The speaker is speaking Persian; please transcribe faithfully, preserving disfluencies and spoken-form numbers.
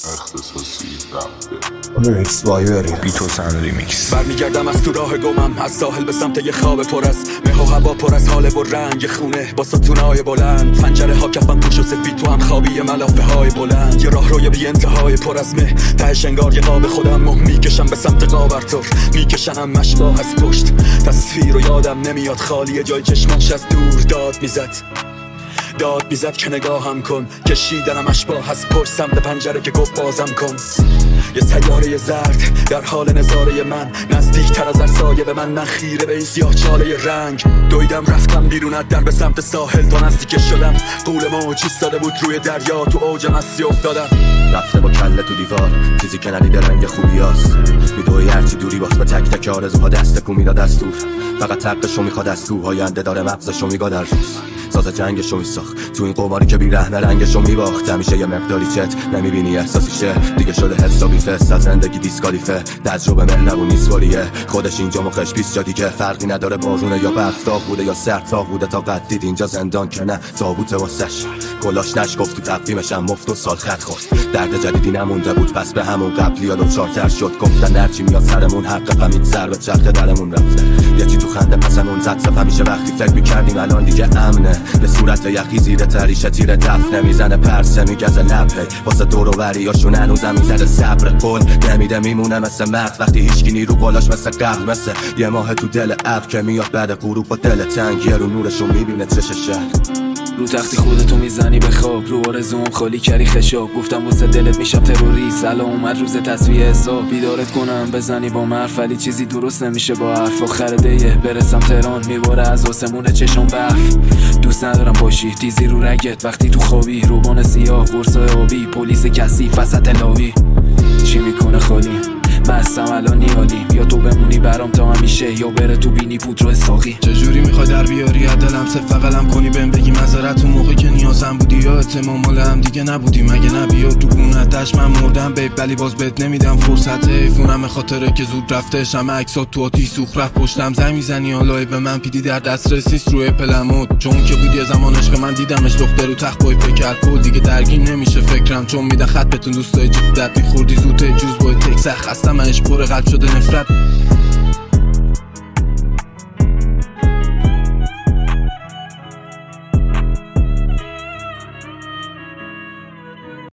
اختصاصی رفته ریکس وایری بیتو سن ریمیکس. برمیگردم از تو راه گمم، از ساحل به سمت یه خواب پر از مه و هوا، پر از حال و رنگ خونه با ستونای بلند. پنجره ها کفم پوش و سفید، تو هم خوابی ملافه های بلند. یه راه روی بی انتهای پر از مه، تهش انگار یه قاب خودم مه میکشم به سمت قابرتور، میکشنم مشباه از پشت. تصویر و یادم نمیاد، خالیه جای چشماش از دور داد میزد داد میزد که نگاهم کن. کشیدنم اشباه از پشت سمت پنجره که گفت بازم کن. یه سیاره زرد در حال نظاره من، نزدیک تر از هر سایه به من. من خیره به این سیاه چاله رنگ، دویدم رفتم بیرون از در به سمت ساحل. تا نزدیک شدم قول موج ایستاده بود روی دریا، تو اوج مستی افتادم. رفته با کله تو دیوار، چیزی که ندیده رنگ خوبیاست. میدوی هرچی دوری واسه به تک تک آرزوها دست کو میداد از دور. فقط حقشو میخواد از تو، آینده داره مغزشو میگاد در روز. ساز جنگشو میساخت تو این قماری که بی رهنه رنگشو میباخت. همیشه یه مقداری چت نمیبینی احساسیشه، دیگه شده حسابی فست از زندگی دیسکالیفه. تجربه مهربون نیست والیه، خودش اینجا مخش پیس جا دیگه. فرقی نداره بارونه یا برفتاق بوده یا سرد تاق بوده. تا قد دید اینجا زندان که نه تابوته واسش. گلاش نشگفت تو تقویمشم مفت و سال خط خورد. درد جدیدی نمونده بود پس به همون قبلی ها دوچارتر شد. گفتن هرچی میاد سرمون حق غمید سر به چرخ درمون رفته. یه چی تو خنده پسمون زد صف. همیشه وقتی فکر میکردیم الان دیگه امنه، به صورت یخی زیر تریشه تیر دفنه میزنه پرسه میگزه لبه. واسه دور و بریاشون هنوزم میزنه صبر. قول نمیده میمونه مثل مرد وقتی هیچکی نیرو بالاش مثل قبل. مثل یه ماه تو دل ابر که میاد بعد غروب با دل تنگ. یه رو نورشون میبینه چش شهر. رو تختی خودتو میزنی به خواب، رو آرزوم خالی کردی خشاب. گفتم واسه دلت میشم تروریست، الان اومد روز تصفیه حساب. بیدارت کنم بزنی با مرف، ولی چیزی درست نمیشه با حرف. آخر دیه برسم تهران، میباره از آسمون چشم برف. دوست ندارم باشی تیزی رو رگت وقتی تو خوابی. روبان سیاه قرصای آبی، پلیس کثیف وسط لاوی. چی میکنه خالی مستم الان نیالیم، یا تو بمونی برام تا همیشه یا بره تو بینی پودر ساقی. چجوری میخوای در بیاری از دلم صف قلم کنی بهم بگی معذرت اون موقع که نیازم بودی، یا اعتماد مال هم دیگه نبودی مگه نبیا تو گونتش من مردم بیب، ولی باز بهت نمیدم فرصت. حیفونم خاطره که زود رفته شم عکسات تو آتیش سوخت رفت پشتم. زنگ میزنی حالا به من پیدی در دسترس نیست روی پلمود، چون که بودی زمان عشق من دیدمش دختر رو تخت بای پکر کل دیگه درگیر نمیشه فکرم، چون میده خط بهتون دوستای جدت میخوردی زوته جوز بای تک سخت. خستم منش پر قلب شده نفرت.